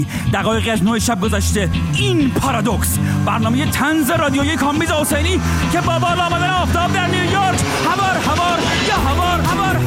دقایقی از 9 شب گذشته. این پارادوکس، برنامه طنز رادیویی کامبیز حسینی که با بالا آمدن آفتاب در نیویورک هوار یا هوار.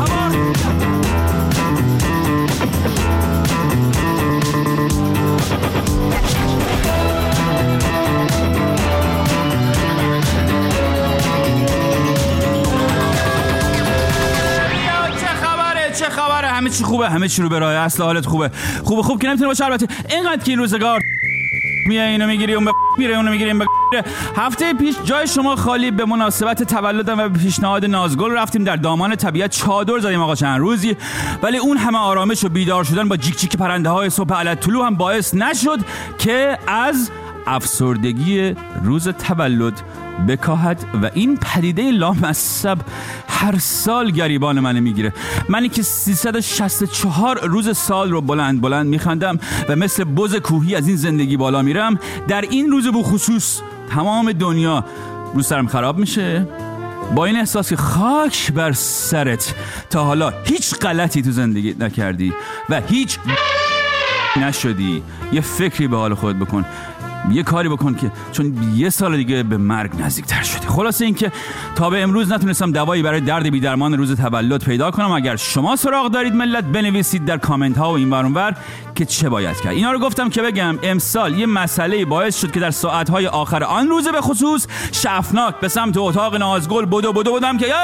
چه خبره؟ همه چی خوبه، همه چی رو به راه، اصل حالت خوبه که نمیتونه باشه. البته اینقدر که این روزگار میای اینو میگیری اون میره اونو میگیری این هفته پیش جای شما خالی به مناسبت تولدم و به پیشنهاد نازگل رفتیم در دامان طبیعت چادر زدیم آقا چند روزی، ولی اون همه آرامش و بیدار شدن با جیک جیک پرنده های صبح علت طلوع هم باعث نشد که از افسردگی روز تولد بکاهد و این پدیده لامصب هر سال گریبان من میگیره. منی که 364 روز سال رو بلند میخندم و مثل بز کوهی از این زندگی بالا میرم، در این روز بخصوص تمام دنیا رو سرم خراب میشه با این احساس که خاک بر سرت تا حالا هیچ غلطی تو زندگی نکردی و هیچ نشدی. یه فکری به حال خودت بکن، یه کاری بکن که چون یه سال دیگه به مرگ نزدیکتر شدی. خلاصه این که تا به امروز نتونستم دوایی برای درد بی‌درمان روز تولد پیدا کنم. اگر شما سراغ دارید ملت بنویسید در کامنت ها و این ور اون ور که چه باید کرد. اینا رو گفتم که بگم امسال یه مسئله باعث شد که در ساعت‌های آخر آن روز به خصوص شفناک به سمت اتاق نازگل بودم که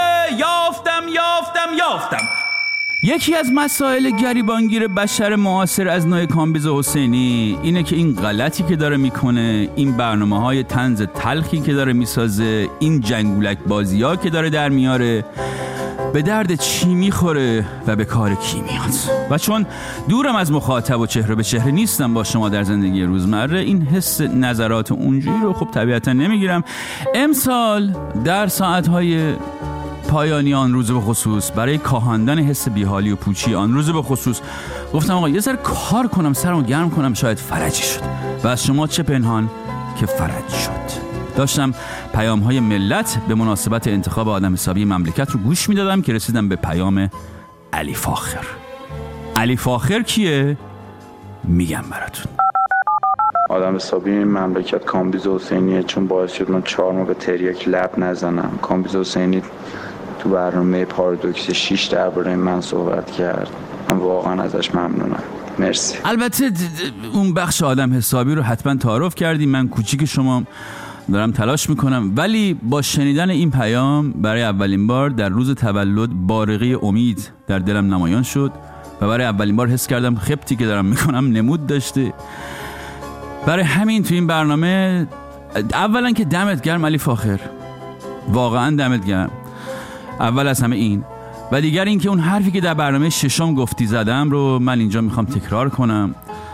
یافتم. یکی از مسائل گریبانگیر بشر معاصر از نوع کامبیز حسینی اینه که این غلطی که داره میکنه، این برنامه‌های طنز تلخی که داره میسازه، این جنگولک بازی‌ها که داره در میاره، به درد چی میخوره و به کار کی میاد. و چون دورم از مخاطب و چهره به چهره نیستم با شما در زندگی روزمره، این حس نظرات اونجوری رو خب طبیعتا نمیگیرم. امسال در ساعت‌های پایانی آن روز به خصوص برای کاهاندن حس بیحالی و پوچی آن روز به خصوص گفتم آقا یه ذره کار کنم، سرمو گرم کنم، شاید فرجی شد. و از شما چه پنهان که فرج شد. داشتم پیام‌های ملت به مناسبت انتخاب آدم حسابی مملکت رو گوش میدادم که رسیدم به پیام علی فاخر. علی فاخر کیه؟ میگم براتون. آدم حسابی مملکت کامبیز حسینیه، چون باعث شد من 4 ماه به تریاک لب نزنم. کامبیز حسینی تو برنامه پارادوکس 6 درباره من صحبت کرد. من واقعا ازش ممنونم. مرسی. البته اون بخش آدم حسابی رو حتما تعارف کردیم، من کوچیک شما دارم تلاش میکنم، ولی با شنیدن این پیام برای اولین بار در روز تولد بارقه امید در دلم نمایان شد و برای اولین بار حس کردم خبتی که دارم میکنم نمود داشته. برای همین تو این برنامه اولا که دمت گرم علی فاخر، واقعا دمت گرم. اول از همه این و دیگر این که اون حرفی که در برنامه 6 گفتی زدم رو من اینجا میخوام تکرار کنم.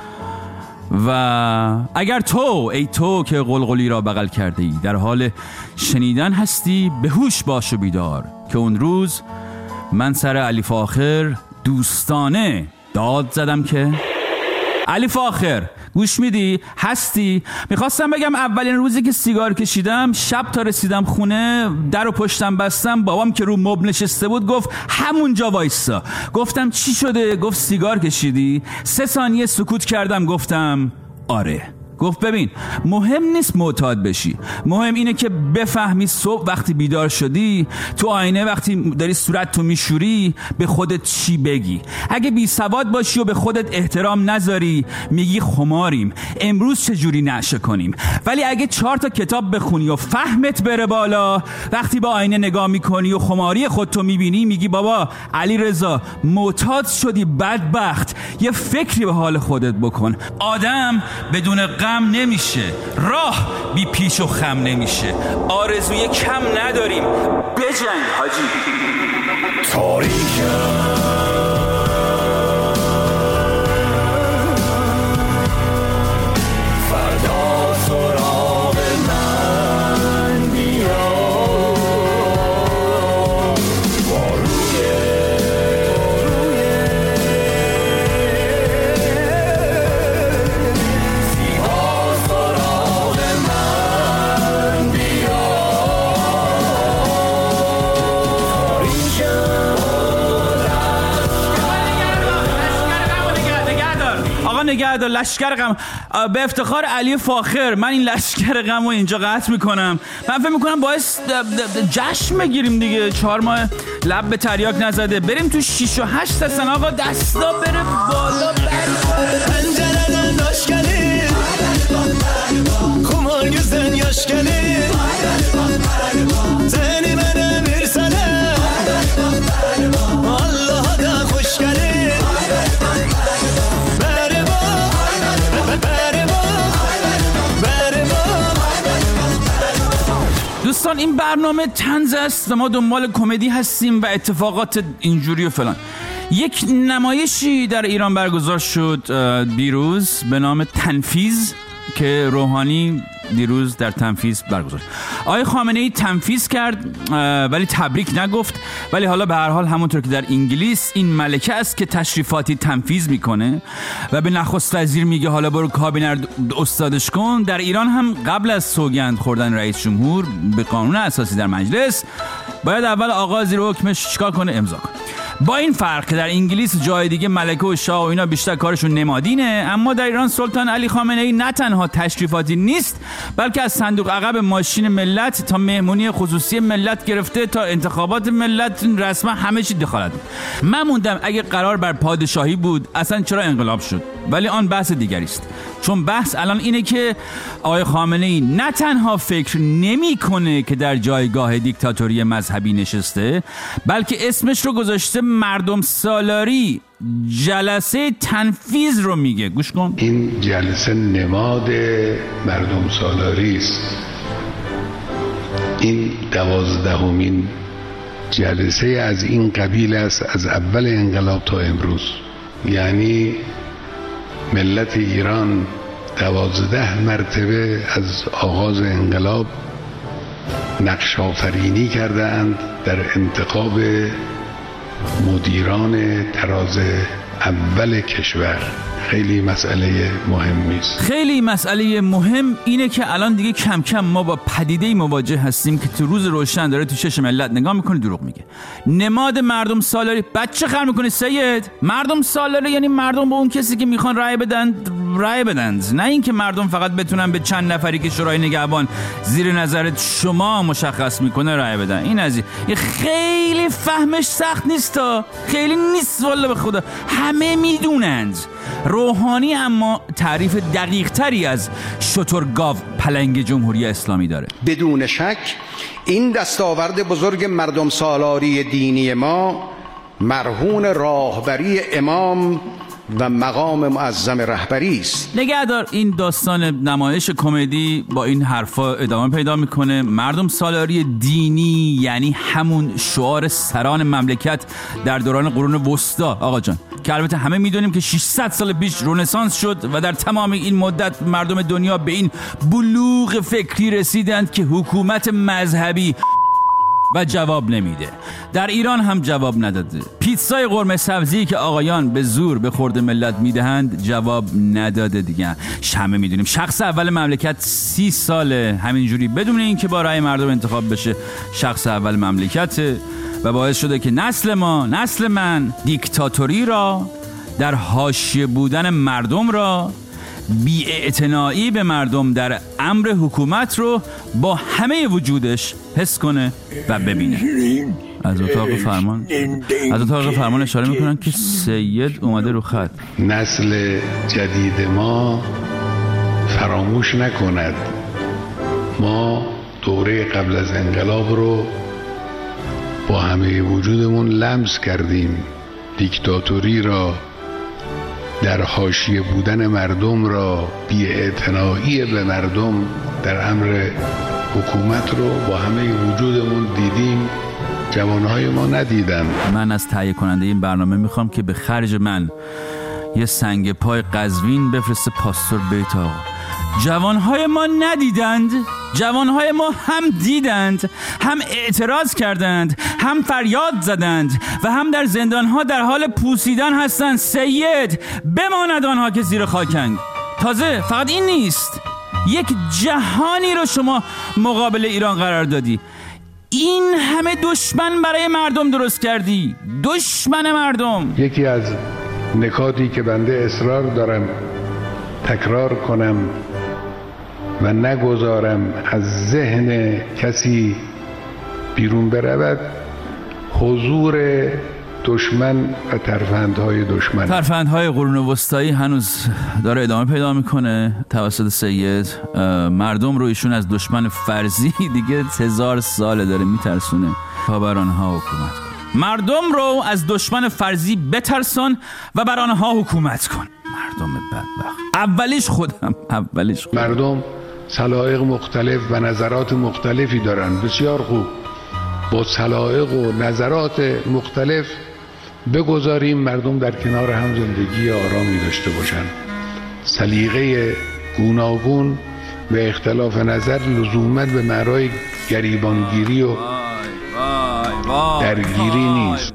و اگر ای تو که قلقلی را بغل کرده ای در حال شنیدن هستی، به هوش باش و بیدار که اون روز من سر علی فاخر دوستانه داد زدم که علی فاخر گوش میدی؟ هستی؟ میخواستم بگم اولین روزی که سیگار کشیدم، شب تا رسیدم خونه در و پشتم بستم، بابام که رو مبل نشسته بود گفت همونجا وایسا. گفتم چی شده؟ گفت سیگار کشیدی؟ 3 ثانیه سکوت کردم، گفتم آره. گفت ببین مهم نیست معتاد بشی، مهم اینه که بفهمی صبح وقتی بیدار شدی تو آینه وقتی داری صورت تو میشوری به خودت چی بگی. اگه بی سواد باشی و به خودت احترام نذاری میگی خماریم، امروز چجوری نشه کنیم. ولی اگه 4 تا کتاب بخونی و فهمت بره بالا، وقتی با آینه نگاه میکنی و خماری خودتو میبینی میگی بابا علی رضا معتاد شدی بدبخت، یه فکری به حال خودت بکن. آدم بدون غم نمیشه، راه بی پیش و خم نمیشه، آرزوی کم نداریم، بجنگ حاجی. نگه دار. لشکر غم به افتخار علی فاخر من این لشکر غم رو اینجا قطع میکنم. من فکر میکنم باعث جشن بگیریم دیگه. 4 ماه لب به تریاک نزده، بریم تو 6 و 8 اصلا آقا، دستا بره بالا. پنجرeden hoş geldin, kumar yüzden yaş gelir, seni bana versene, Allah'a da hoş gelir. Beri bak, beri bak, beri bak. دوستان این برنامه طنز است و ما دنبال کمدی هستیم و اتفاقات اینجوری و فلان. یک نمایشی در ایران برگزار شد دیروز به نام تنفیذ که روحانی دیروز در تنفیذ برگزار. آقای خامنه‌ای تنفیذ کرد ولی تبریک نگفت. ولی حالا به هر حال همونطور که در انگلیس این ملکه است که تشریفاتی تنفیذ میکنه و به نخست وزیر میگه حالا برو کابینه استادش کن، در ایران هم قبل از سوگند خوردن رئیس جمهور به قانون اساسی در مجلس باید اول آقا زیر حکمش چیکار کنه؟ امضا کنه. با این فرق که در انگلیس جای دیگه ملکه و شاه و اینا بیشتر کارشون نمادینه، اما در ایران سلطان علی خامنه‌ای نه تنها تشریفاتی نیست بلکه از صندوق عقب ماشین ملت تا مهمونی خصوصی ملت گرفته تا انتخابات ملت رسما همه چی دخالت. من موندم اگه قرار بر پادشاهی بود اصلا چرا انقلاب شد؟ ولی آن بحث دیگری است. چون بحث الان اینه که آقای خامنه‌ای نه تنها فکر نمی‌کنه که در جایگاه دیکتاتوری مذهبی نشسته، بلکه اسمش رو گذاشته مردم سالاری. جلسه تنفیذ رو میگه. گوش کن. این جلسه نماد مردم سالاری است. این 12مین جلسه از این قبیل است از اول انقلاب تا امروز. یعنی ملت ایران 12 مرتبه از آغاز انقلاب نقش آفرینی کرده اند در انتخاب مدیران تراز اول کشور. خیلی مسئله مهمی است. خیلی مسئله مهم اینه که الان دیگه کم کم ما با پدیده‌ای مواجه هستیم که تو روز روشن داره تو چشم ملت نگاه میکنه دروغ میگه. نماد مردم سالاری. بچه خر میکنه سید. مردم سالاری یعنی مردم به اون کسی که میخوان رأی بدن، نه اینکه مردم فقط بتونن به چند نفری که شورای نگهبان زیر نظرت شما مشخص میکنه رأی بدن. این از این خیلی فهمش سخت نیست، خیلی نیست والله به خدا، همه میدونند. روحانی اما تعریف دقیق تری از شترگاو پلنگ جمهوری اسلامی داره. بدون شک این دستاورد بزرگ مردم سالاری دینی ما مرهون راهبری امام و مقام معظم رهبری است. نگهدار این داستان نمایش کمدی با این حرفا ادامه پیدا میکنه. مردم سالاری دینی یعنی همون شعار سران مملکت در دوران قرون وسطا آقا جان، که البته همه میدونیم که 600 سال پیش رنسانس شد و در تمام این مدت مردم دنیا به این بلوغ فکری رسیدند که حکومت مذهبی و جواب نمیده. در ایران هم جواب نداده. پیتزای قرمه سبزی که آقایان به زور به خورد ملت میدهند جواب نداده دیگه. همه میدونیم شخص اول مملکت 30 ساله همینجوری بدون اینکه با رأی مردم انتخاب بشه شخص اول مملکته و باعث شده که نسل من دیکتاتوری را، در حاشیه بودن مردم را، بی‌اعتنایی به مردم در امر حکومت رو با همه وجودش حس کنه و ببینه. از اتاق فرمان اشاره میکنن که سید اومده رو خط. نسل جدید ما فراموش نکند ما دوره قبل از انقلاب رو با همه وجودمون لمس کردیم. دیکتاتوری را، در حاشیه بودن مردم را، بی‌اعتنایی به مردم در امر حکومت رو با همه وجودمون دیدیم. جوانهای ما ندیدن. من از تهیه کننده این برنامه میخوام که به خرج من یه سنگ پای قزوین بفرسته پاستور بیت آقا. جوانهای ما ندیدند، جوانهای ما هم دیدند، هم اعتراض کردند، هم فریاد زدند و هم در زندانها در حال پوسیدن هستند. سید بماند آنها که زیر خاکند. تازه فقط این نیست، یک جهانی رو شما مقابل ایران قرار دادی. این همه دشمن برای مردم درست کردی، دشمن مردم. یکی از نکاتی که بنده اصرار دارم تکرار کنم و نگذارم از ذهن کسی بیرون برود حضور دشمن و ترفندهای دشمن. ترفندهای قرون وسطایی هنوز داره ادامه پیدا میکنه توسط سید. مردم رو ایشون از دشمن فرضی دیگه 1000 ساله داره میترسونه تا بر آنها حکومت کن. مردم رو از دشمن فرضی بترسان و بر آنها حکومت کن. مردم بدبخت. اولیش خودم. مردم سلایق مختلف و نظرات مختلفی دارن. بسیار خوب، با سلایق و نظرات مختلف بگذاریم مردم در کنار هم زندگی آرامی داشته باشن. سلیقه گوناگون و اختلاف نظر لزوماً به معنای گریبانگیری و درگیری نیست.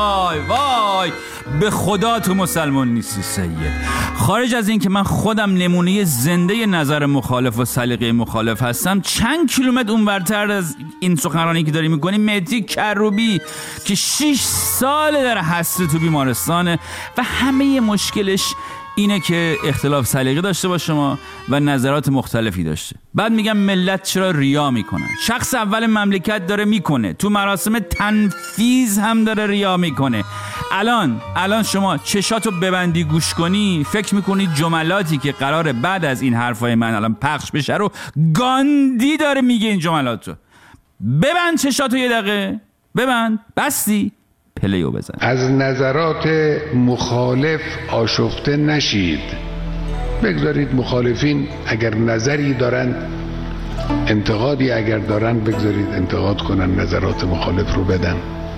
وای به خدا تو مسلمان نیستی سید. خارج از این که من خودم نمونه زنده نظر مخالف و سلیقه مخالف هستم، چند کیلومتر اونورتر از این سخنرانی که داری میکنی مهدی کروبی که 6 ساله در حسره تو بیمارستانه و همه مشکلش اینه که اختلاف سلیقه داشته با شما و نظرات مختلفی داشته. بعد میگم ملت چرا ریا میکنن؟ شخص اول مملکت داره میکنه، تو مراسم تنفیذ هم داره ریا میکنه. الان شما چشاتو ببندی گوش کنی، فکر میکنی جملاتی که قراره بعد از این حرفای من الان پخش بشه رو گاندی داره میگه. این جملاتو ببند، چشاتو یه دقیقه ببند. بستی پلیو بزن. از نظرات مخالف آشفته نشید. بگذارید مخالفین اگر نظری دارن، انتقادی اگر دارن، بگذارید انتقاد کنن، نظرات مخالف رو بدن.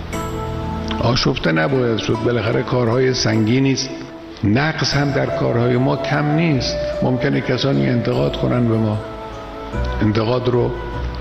آشفته نباید شد. بالاخره کارهای سنگینی است. نقص هم در کارهای ما کم نیست. ممکنه کسانی انتقاد کنن به ما. انتقاد رو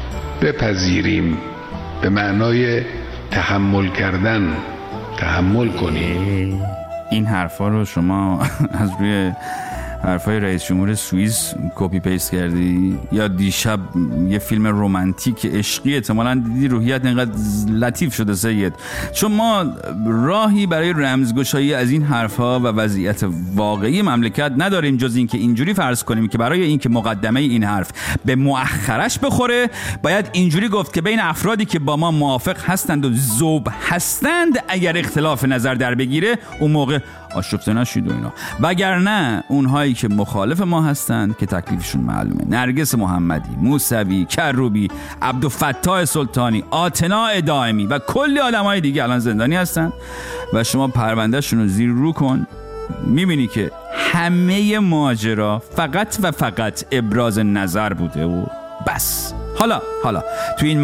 بپذیریم به معنای تحمل کردن. تحمل کنیم. این حرفا رو شما از روی حرفای رئیس جمهور سوئیس کپی پیست کردی یا دیشب یه فیلم رمانتیک عشقی احتمالاً دیدی روحیت اینقدر لطیف شده سید؟ چون ما راهی برای رمزگشایی از این حرفا و وضعیت واقعی مملکت نداریم جز این که اینجوری فرض کنیم که برای این که مقدمه این حرف به مؤخرش بخوره باید اینجوری گفت که بین افرادی که با ما موافق هستند و ذوب هستند اگر اختلاف نظر در بگیره اون موقع آشفته نشید و اینا، وگرنه اونهایی که مخالف ما هستند که تکلیفشون معلومه. نرگس محمدی، موسوی، کروبی، عبدالفتاح سلطانی، آتنا دائمی و کلی آدمای دیگه الان زندانی هستند و شما پروندهشون رو زیر رو کن، میبینی که همه ماجرا فقط و فقط ابراز نظر بوده و بس. حالا تو این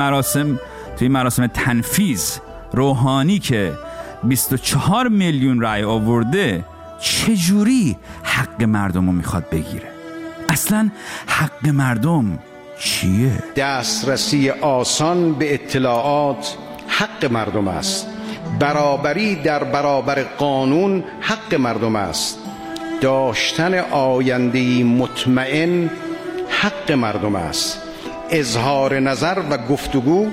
مراسم تنفیذ روحانی که 24 میلیون رای آورده چجوری حق مردم رو میخواد بگیره؟ اصلا حق مردم چیه؟ دسترسی آسان به اطلاعات حق مردم است. برابری در برابر قانون حق مردم است. داشتن آینده‌ای مطمئن حق مردم است. اظهار نظر و گفتگو،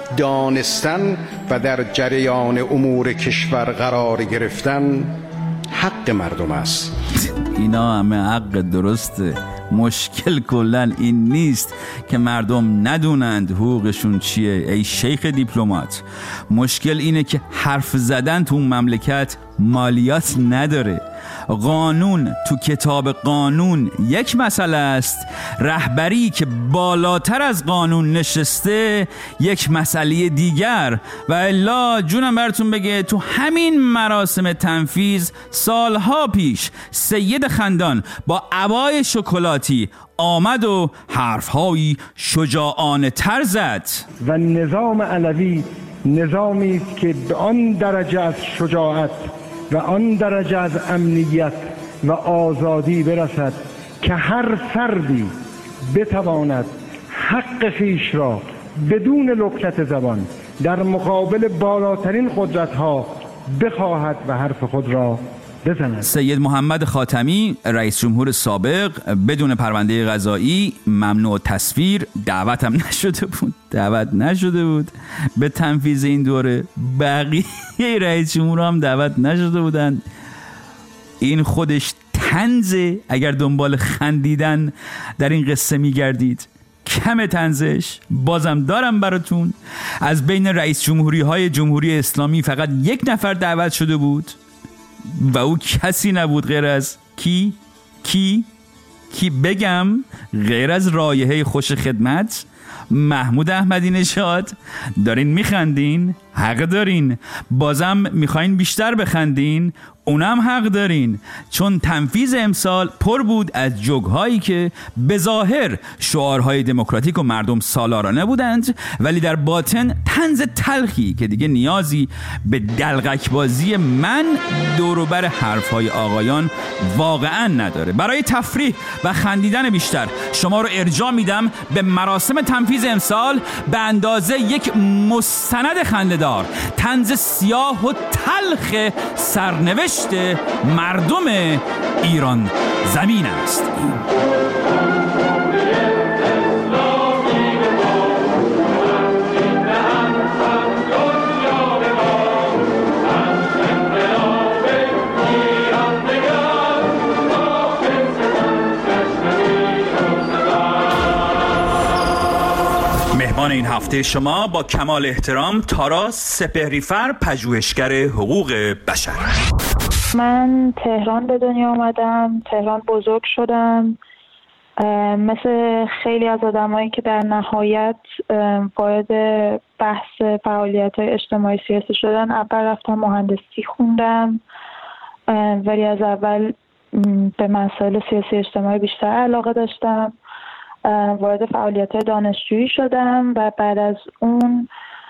دانستن و در جریان امور کشور قرار گرفتن حق مردم است. اینا همه حق درسته. مشکل کلن این نیست که مردم ندونند حقوقشون چیه ای شیخ دیپلمات. مشکل اینه که حرف زدن تو اون مملکت مالیات نداره. قانون تو کتاب قانون یک مسئله است، رهبری که بالاتر از قانون نشسته یک مسئله دیگر. و الا جونم براتون بگه تو همین مراسم تنفیذ سالها پیش سید خندان با عبای شکلاتی آمد و حرفهایی شجاعانه تر زد. و نظام علوی نظامی است که به آن درجه از شجاعت و آن درجه از امنیت و آزادی برسد که هر فردی بتواند حق خویش را بدون لکنت زبان در مقابل بالاترین قدرت‌ها بخواهد و حرف خود را بزند. سید محمد خاتمی رئیس جمهور سابق بدون پرونده قضایی ممنوع تصویر، دعوت نشده بود به تنفیذ این دوره. بقیه رئیس جمهور هم دعوت نشده بودن. این خودش طنزه اگر دنبال خندیدن در این قصه میگردید. کم طنزش بازم دارم براتون. از بین رئیس جمهوری های جمهوری اسلامی فقط یک نفر دعوت شده بود و او کسی نبود غیر از کی بگم، غیر از رایحه خوش خدمت محمود احمدی نژاد. دارین میخندین؟ حق دارین. بازم میخواین بیشتر بخندین؟ اونم حق دارین، چون تنفیذ امسال پر بود از جوک‌هایی که به ظاهر شعارهای دموکراتیک و مردم سالارانه بودند، ولی در باطن طنز تلخی که دیگه نیازی به دلقک بازی من دوروبر حرفهای آقایان واقعا نداره. برای تفریح و خندیدن بیشتر شما رو ارجاع میدم به مراسم تنفیذ امسال به اندازه یک مستند خنده‌دار. طنز سیاه و تلخ سرنوشت مردم ایران زمین است. مهمان این هفته شما با کمال احترام تارا سپهریفر، پژوهشگر حقوق بشر. من تهران به دنیا آمدم، تهران بزرگ شدم. مثل خیلی از آدمایی که در نهایت وارد بحث فعالیت‌های اجتماعی سیاسی شدن، اول رفتم مهندسی خوندم، ولی از اول به مسائل سیاسی اجتماعی بیشتر علاقه داشتم. وارد فعالیت‌های دانشجویی شدم و بعد از اون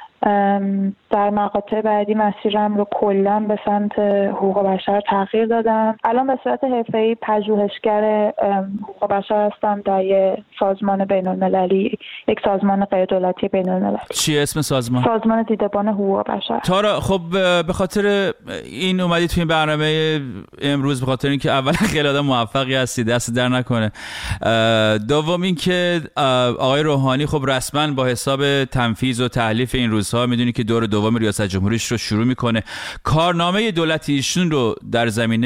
در مقاطع بعدی مسیرم رو کلاً به سمت حقوق بشر تغییر دادم. الان به صورت حرفه‌ای پژوهشگر حقوق بشر هستم در یک سازمان بین‌المللی، یک سازمان غیردولتی بین‌المللی. چی اسم سازمان؟ سازمان دیدبان حقوق بشر. تارا، خب به خاطر این اومدی توی این برنامه امروز، به خاطر اینکه اولا خیلی آدم موفقی هستی، دست در نکنه. دوم اینکه آقای روحانی خب رسما با حساب تنفیذ و تحلیف این روزها میدونی که دور دوم ریاست جمهوریش رو شروع میکنه. کارنامه دولتی ایشون رو در زمینه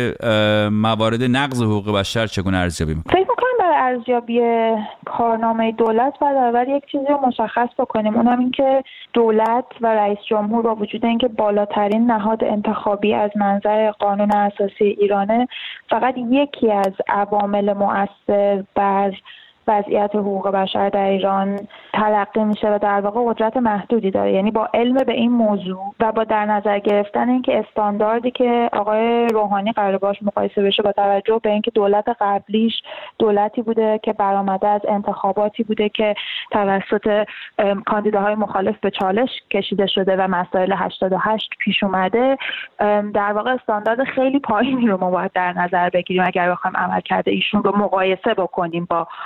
موارد نقض حقوق بشر چگونه ارزیابی میکنه؟ فکر میکنم برای ارزیابی کارنامه دولت باید اول یک چیزی رو مشخص بکنیم، اونم این که دولت و رئیس جمهور با وجود اینکه بالاترین نهاد انتخابی از منظر قانون اساسی ایرانه، فقط یکی از عوامل مؤثر بر وضعیت حقوق بشر در ایران تلقی میشه و در واقع قدرت محدودی داره. یعنی با علم به این موضوع و با در نظر گرفتن اینکه استانداردی که آقای روحانی قرار باش مقایسه بشه با توجه به اینکه دولت قبلیش دولتی بوده که برآمده از انتخاباتی بوده که توسط کاندیداهای مخالف به چالش کشیده شده و مسائل 88 پیش اومده، در واقع استاندارد خیلی پایینی رو ما باید در نظر بگیریم اگر بخوایم عملکرد ایشون رو مقایسه بکنیم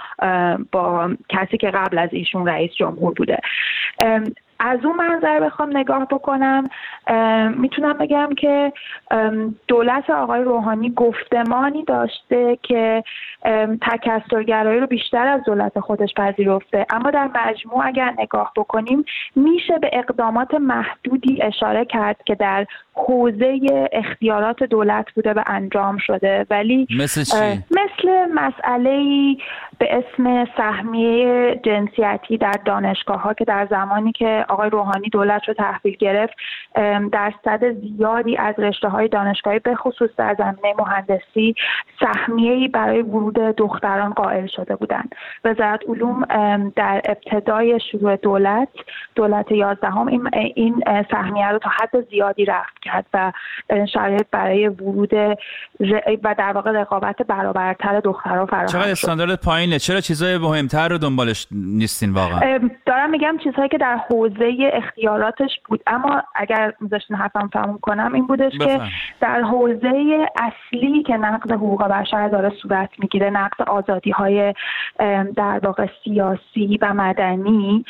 با کسی که قبل از ایشون رئیس جمهور بوده. از اون منظر بخوام نگاه بکنم، میتونم بگم که دولت آقای روحانی گفتمانی داشته که تکثرگرایی رو بیشتر از دولت خودش پذیرفته، اما در مجموع اگر نگاه بکنیم میشه به اقدامات محدودی اشاره کرد که در حوزه اختیارات دولت بوده و انجام شده. ولی مثل چی؟ مثل مسئله‌ای به اسم سهمیه جنسیتی در دانشگاه‌ها که در زمانی که آقای روحانی دولت رو تحویل گرفت، درصد زیادی از رشته‌های دانشگاهی به خصوص در زمینه مهندسی سهمیه‌ای برای ورود دختران قائل شده بودند. وزارت علوم در ابتدای شروع دولت 11 این سهمیه رو تا حد زیادی رفع کرد و شرایط برای ورود و در واقع رقابت برابرتر دخترها فراهم شد. چقدر استاندارد پایینه؟ چرا چیزای مهمتر رو دنبالش نیستین واقعا؟ دارم میگم چیزهایی که در حوزه اختیاراتش بود، اما اگر میذاشتین حرفم تموم کنم این بودش که در حوزه اصلی که نقض حقوق بشر داره صورت میگیره، نقض آزادی‌های در واقع سیاسی و مدنی،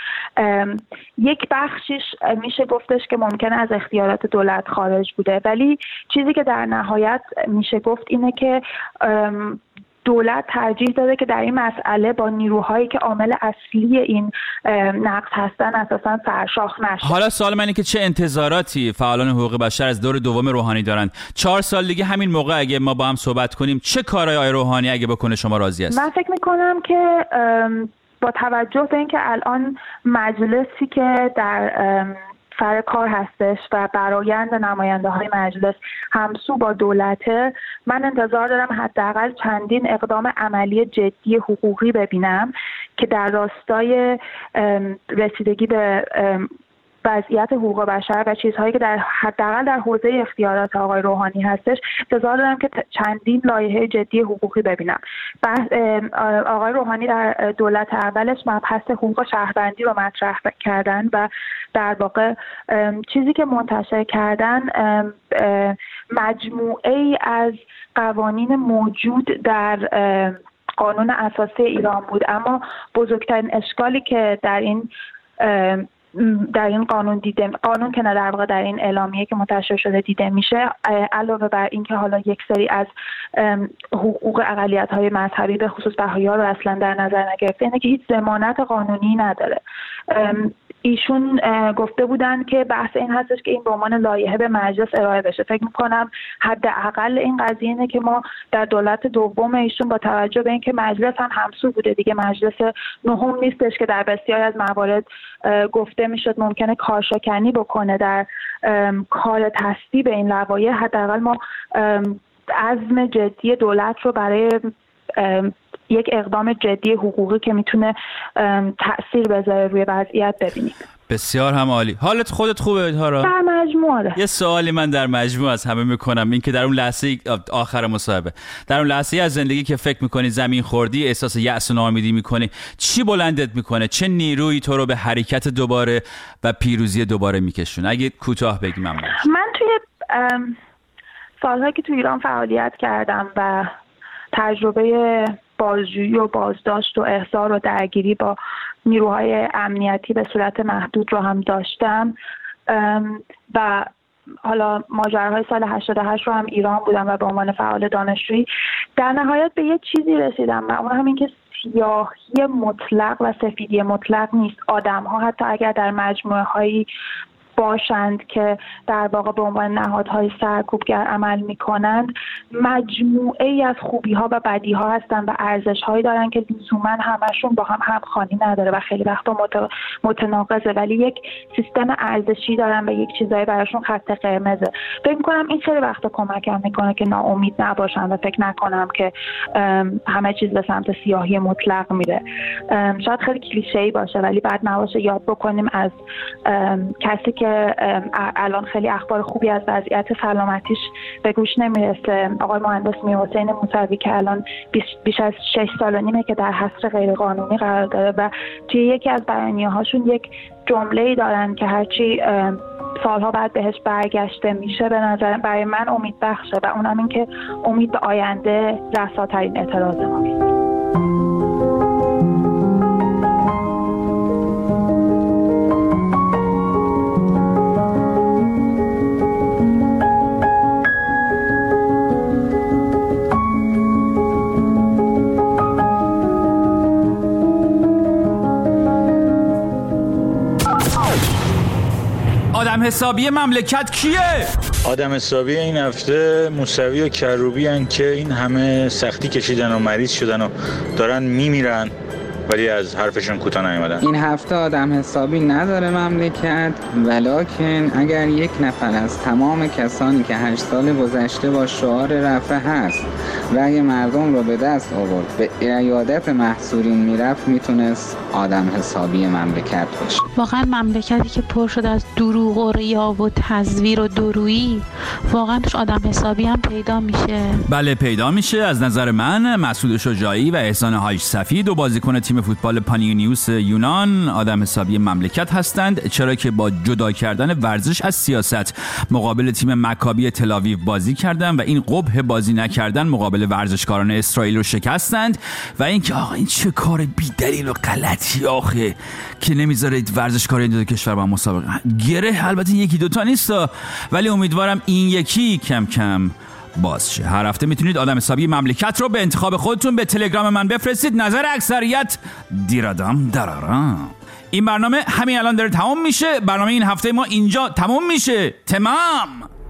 یک بخشش میشه گفتش که ممکنه از اختیارات دولت خارج بوده، ولی چیزی که در نهایت میشه گفت اینه که دولت ترجیح داده که در این مسئله با نیروهایی که عامل اصلی این نقض هستن اساساً سرشاخ نشه. حالا سوال من اینه که چه انتظاراتی فعالان حقوق بشر از دور دوم روحانی دارن؟ 4 سال دیگه همین موقع اگه ما با هم صحبت کنیم چه کارهای آقای روحانی اگه بکنه شما راضی هست؟ من فکر میکنم که با توجه به اینکه الان مجلسی که در سر کار هستش و برآیند نماینده های مجلس همسو با دولته، من انتظار دارم حداقل چندین اقدام عملی جدی حقوقی ببینم که در راستای رسیدگی به وضعیت حقوق بشر و چیزهایی که در حداقل در حوزه اختیارات آقای روحانی هستش انتظار دارم که چندین لایحه جدی حقوقی ببینم. آقای روحانی در دولت اولش مبحث حقوق شهروندی رو مطرح کردن و در واقع چیزی که منتشر کردن مجموعه ای از قوانین موجود در قانون اساسی ایران بود، اما بزرگترین اشکالی که در این قانون که در واقع در این اعلامیه که منتشر شده دیده میشه، علاوه بر اینکه حالا یک سری از حقوق اقلیت‌های مذهبی به خصوص بهائی‌ها رو اصلا در نظر نگرفته، اینه که هیچ ضمانت قانونی نداره. ایشون گفته بودن که بحث این هستش که این به عنوان لایحه به مجلس ارائه بشه. فکر می‌کنم حداقل این قضیه اینه که ما در دولت دوم ایشون با توجه به اینکه مجلس هم همسو بوده دیگه، مجلس نهم نیستش که در بسیاری از موارد گفته میشد ممکنه کارشکنی بکنه در کار تصویب این لوایح، حداقل ما عزم جدی دولت رو برای یک اقدام جدی حقوقی که میتونه تأثیر بذاره روی وضعیت ببینیم. بسیار هم عالی. حالت خودت خوبه تارا؟ در مجموعه یه سوالی من در مجموع از همه میکنم، این که در اون لحظه آخر مصاحبه، در اون لحظه از زندگی که فکر میکنی زمین خوردی، احساس یأس و ناامیدی میکنی، چی بلندت میکنه؟ چه نیرویی تو رو به حرکت دوباره و پیروزی دوباره میکشونه؟ اگه کوتاه بگی ممنون. من توی سالهایی که تو ایران فعالیت کردم و تجربه بازجویی و بازداشت و احضار و درگیری با نیروهای امنیتی به صورت محدود رو هم داشتم و حالا ماجراهای سال 88 رو هم ایران بودم و به عنوان فعال دانشجویی، در نهایت به یه چیزی رسیدم و اون هم این که سیاهی مطلق و سفیدی مطلق نیست. آدم‌ها حتی اگر در مجموعه هایی باشند که در واقع به عنوان نهادهای سرکوبگر عمل میکنند، مجموعه ای از خوبی ها و بدی ها هستند و ارزش هایی دارن که لزوما همشون با هم همخوانی نداره و خیلی وقتا متناقضه، ولی یک سیستم ارزشی دارن و یک چیزایی براشون خط قرمزه. فکر میکنم این خیلی وقتا کمکم میکنه که ناامید نباشم و فکر نکنم که همه چیز به سمت سیاهی مطلق میره. شاید خیلی کلیشه‌ای باشه ولی بعد نباشه یاد بکنیم از کسی که الان خیلی اخبار خوبی از وضعیت سلامتیش به گوش نمیرسه، آقای مهندس میرحسین موسوی که الان بیش از 6 سال و نیمه که در حصر غیرقانونی قرار داره و توی یکی از بیانیه‌هاشون یک جمله‌ای دارن که هرچی سالها بعد بهش برگشته میشه به نظر برای من امید بخشه و اونم این که امید به آینده رساترین اعتراض ماست. آدم حسابی مملکت کیه؟ آدم حسابی این هفته موسوی و کروبی هن که این همه سختی کشیدن و مریض شدن و دارن میمیرن ولی از حرفشون کوتاه نیومدن. این هفته آدم حسابی نداره مملکت، ولکن اگر یک نفر از تمام کسانی که 8 سال گذشته با شعار رفع هست رأی مردم رو به دست آورد به عیادت محصورین میرفت، میتونست آدم حسابی مملکت باشه. واقعا مملکتی که پر شده از دروغ و ریا و تزویر و دورویی، واقعا توش آدم حسابی هم پیدا میشه. بله پیدا میشه. از نظر من مسعود شجاعی و احسان حاج صفی، دو بازیکن تیم فوتبال پانیونیوس یونان، آدم حسابی مملکت هستند، چرا که با جدا کردن ورزش از سیاست مقابل تیم مکابی تل‌آویو بازی کردند و این قبح بازی نکردن مقابل ورزشکاران اسرائیل رو شکستند و اینکه آقا این چه کار بی‌دلیل و غلطی آخه که نمیذارید ورزشکاران دو کشور با مسابقه گره. البته یکی دوتا نیست ولی امیدوارم این یکی کم کم باز شه. هر هفته میتونید آدم حسابی مملکت رو به انتخاب خودتون به تلگرام من بفرستید. نظر اکثریت دیرادم درارم. این برنامه همین الان داره تمام میشه. برنامه این هفته ما اینجا تمام میشه. تمام.